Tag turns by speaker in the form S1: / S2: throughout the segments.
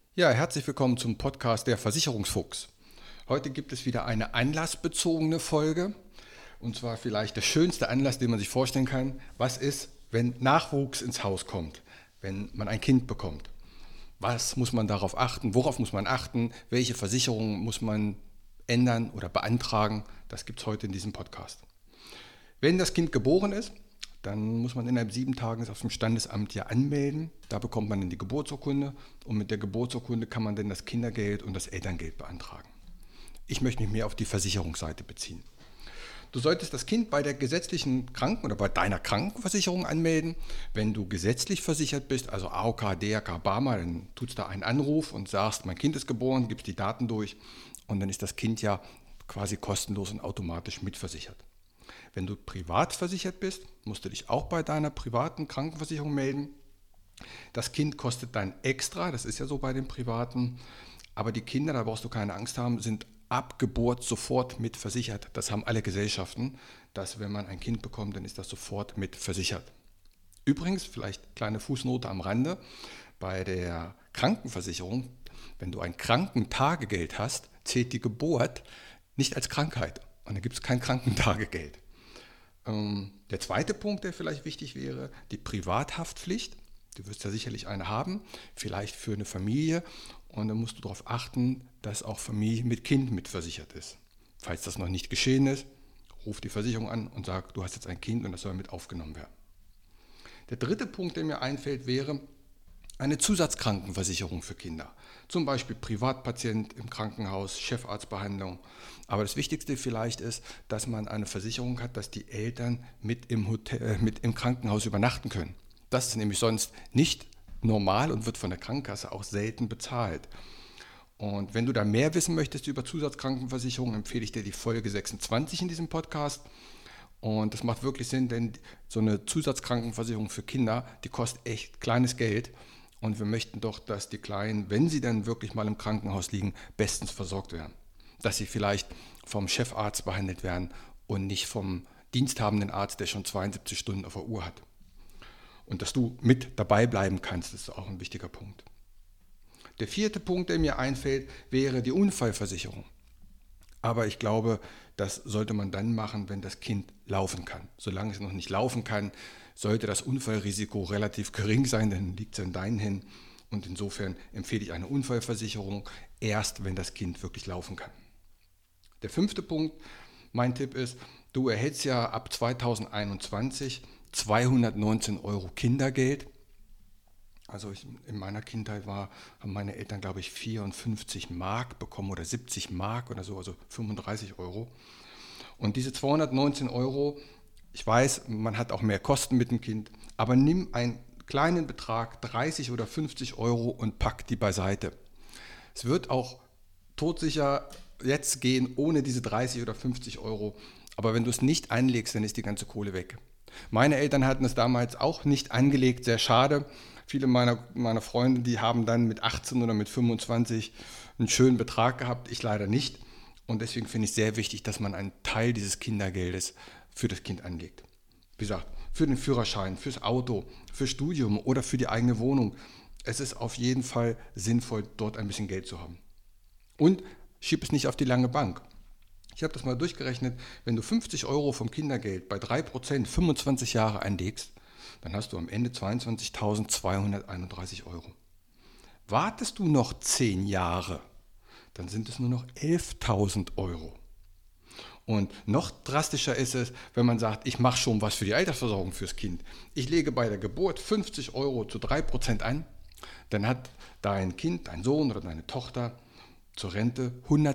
S1: Ja, herzlich willkommen zum Podcast der Versicherungsfuchs. Heute gibt es wieder eine anlassbezogene Folge. Und zwar vielleicht der schönste Anlass, den man sich vorstellen kann. Was ist, wenn Nachwuchs ins Haus kommt, wenn man ein Kind bekommt? Was muss man darauf achten? Worauf muss man achten? Welche Versicherungen muss man ändern oder beantragen? Das gibt es heute in diesem Podcast. Wenn das Kind geboren ist, dann muss man innerhalb 7 Tagen es auf dem Standesamt ja anmelden. Da bekommt man dann die Geburtsurkunde und mit der Geburtsurkunde kann man dann das Kindergeld und das Elterngeld beantragen. Ich möchte mich mehr auf die Versicherungsseite beziehen. Du solltest das Kind bei der gesetzlichen oder bei deiner Krankenversicherung anmelden. Wenn du gesetzlich versichert bist, also AOK, DRK, BARMER, dann tust du da einen Anruf und sagst, mein Kind ist geboren, gibst die Daten durch und dann ist das Kind ja quasi kostenlos und automatisch mitversichert. Wenn du privat versichert bist, musst du dich auch bei deiner privaten Krankenversicherung melden. Das Kind kostet dann extra, das ist ja so bei den Privaten, aber die Kinder, da brauchst du keine Angst haben, sind ab Geburt sofort mit versichert. Das haben alle Gesellschaften, dass wenn man ein Kind bekommt, dann ist das sofort mit versichert. Übrigens, vielleicht kleine Fußnote am Rande, bei der Krankenversicherung, wenn du ein Krankentagegeld hast, zählt die Geburt nicht als Krankheit und da gibt es kein Krankentagegeld. Der zweite Punkt, der vielleicht wichtig wäre, die Privathaftpflicht. Du wirst ja sicherlich eine haben, vielleicht für eine Familie. Und dann musst du darauf achten, dass auch Familie mit Kind mitversichert ist. Falls das noch nicht geschehen ist, ruf die Versicherung an und sag, du hast jetzt ein Kind und das soll mit aufgenommen werden. Der dritte Punkt, der mir einfällt, wäre eine Zusatzkrankenversicherung für Kinder. Zum Beispiel Privatpatient im Krankenhaus, Chefarztbehandlung. Aber das Wichtigste vielleicht ist, dass man eine Versicherung hat, dass die Eltern mit im Krankenhaus übernachten können. Das ist nämlich sonst nicht normal und wird von der Krankenkasse auch selten bezahlt. Und wenn du da mehr wissen möchtest über Zusatzkrankenversicherung, empfehle ich dir die Folge 26 in diesem Podcast. Und das macht wirklich Sinn, denn so eine Zusatzkrankenversicherung für Kinder, die kostet echt kleines Geld. Und wir möchten doch, dass die Kleinen, wenn sie dann wirklich mal im Krankenhaus liegen, bestens versorgt werden. Dass sie vielleicht vom Chefarzt behandelt werden und nicht vom diensthabenden Arzt, der schon 72 Stunden auf der Uhr hat. Und dass du mit dabei bleiben kannst, ist auch ein wichtiger Punkt. Der vierte Punkt, der mir einfällt, wäre die Unfallversicherung. Aber ich glaube, das sollte man dann machen, wenn das Kind laufen kann. Solange es noch nicht laufen kann, sollte das Unfallrisiko relativ gering sein, dann liegt es in deinen Händen. Und insofern empfehle ich eine Unfallversicherung erst, wenn das Kind wirklich laufen kann. Der fünfte Punkt, mein Tipp ist, du erhältst ja ab 2021 219 Euro Kindergeld. Also in meiner Kindheit haben meine Eltern, glaube ich, 54 Mark bekommen oder 70 Mark oder so, also 35 Euro. Und diese 219 Euro, ich weiß, man hat auch mehr Kosten mit dem Kind, aber nimm einen kleinen Betrag, 30 oder 50 Euro und pack die beiseite. Es wird auch todsicher jetzt gehen ohne diese 30 oder 50 Euro, aber wenn du es nicht anlegst, dann ist die ganze Kohle weg. Meine Eltern hatten es damals auch nicht angelegt, sehr schade. Viele meiner Freunde, die haben dann mit 18 oder mit 25 einen schönen Betrag gehabt, ich leider nicht. Und deswegen finde ich sehr wichtig, dass man einen Teil dieses Kindergeldes für das Kind anlegt. Wie gesagt, für den Führerschein, fürs Auto, fürs Studium oder für die eigene Wohnung. Es ist auf jeden Fall sinnvoll, dort ein bisschen Geld zu haben. Und schieb es nicht auf die lange Bank. Ich habe das mal durchgerechnet, wenn du 50 Euro vom Kindergeld bei 3% 25 Jahre anlegst, dann hast du am Ende 22.231 Euro. Wartest du noch 10 Jahre, dann sind es nur noch 11.000 Euro. Und noch drastischer ist es, wenn man sagt, ich mache schon was für die Altersversorgung fürs Kind. Ich lege bei der Geburt 50 Euro zu 3% an, dann hat dein Kind, dein Sohn oder deine Tochter zur Rente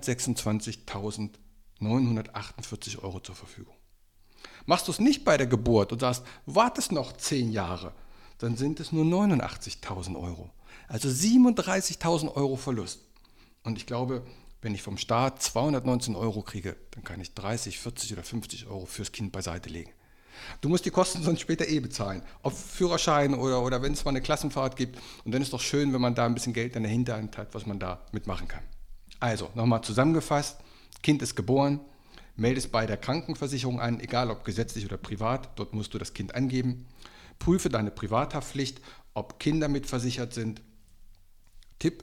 S1: 126.948 Euro zur Verfügung. Machst du es nicht bei der Geburt und sagst, wartest noch 10 Jahre, dann sind es nur 89.000 Euro. Also 37.000 Euro Verlust. Und ich glaube, wenn ich vom Staat 219 Euro kriege, dann kann ich 30, 40 oder 50 Euro fürs Kind beiseite legen. Du musst die Kosten sonst später bezahlen, ob Führerschein oder wenn es mal eine Klassenfahrt gibt. Und dann ist es doch schön, wenn man da ein bisschen Geld in der Hinterhand hat, was man da mitmachen kann. Also, nochmal zusammengefasst, Kind ist geboren, melde es bei der Krankenversicherung an, egal ob gesetzlich oder privat, dort musst du das Kind angeben. Prüfe deine Privathaftpflicht, ob Kinder mitversichert sind. Tipp,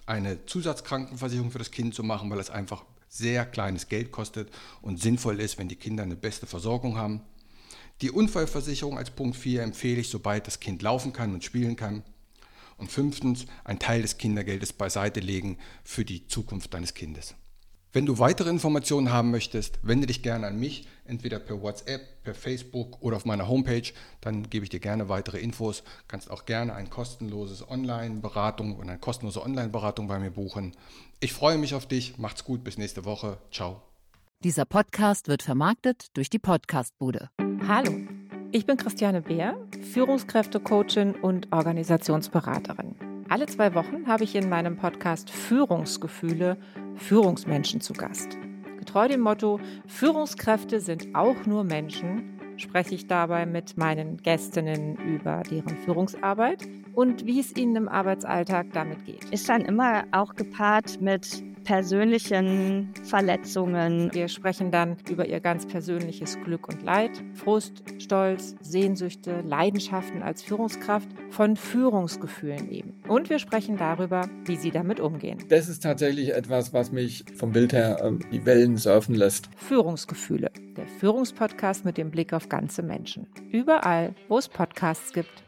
S1: eine Zusatzkrankenversicherung für das Kind zu machen, weil es einfach sehr kleines Geld kostet und sinnvoll ist, wenn die Kinder eine beste Versorgung haben. Die Unfallversicherung als Punkt 4 empfehle ich, sobald das Kind laufen kann und spielen kann. Und 5. einen Teil des Kindergeldes beiseite legen für die Zukunft deines Kindes. Wenn du weitere Informationen haben möchtest, wende dich gerne an mich, entweder per WhatsApp, per Facebook oder auf meiner Homepage. Dann gebe ich dir gerne weitere Infos. Du kannst auch gerne eine kostenlose Online-Beratung bei mir buchen. Ich freue mich auf dich. Macht's gut, bis nächste Woche. Ciao.
S2: Dieser Podcast wird vermarktet durch die Podcastbude.
S3: Hallo, ich bin Christiane Beer, Führungskräftecoachin und Organisationsberaterin. Alle 2 Wochen habe ich in meinem Podcast Führungsgefühle Führungsmenschen zu Gast. Getreu dem Motto, Führungskräfte sind auch nur Menschen, spreche ich dabei mit meinen Gästinnen über deren Führungsarbeit und wie es ihnen im Arbeitsalltag damit geht.
S4: Ist dann immer auch gepaart mit persönlichen Verletzungen.
S3: Wir sprechen dann über ihr ganz persönliches Glück und Leid, Frust, Stolz, Sehnsüchte, Leidenschaften als Führungskraft, von Führungsgefühlen eben. Und wir sprechen darüber, wie sie damit umgehen.
S5: Das ist tatsächlich etwas, was mich vom Bild her die Wellen surfen lässt.
S3: Führungsgefühle, der Führungspodcast mit dem Blick auf ganze Menschen. Überall, wo es Podcasts gibt.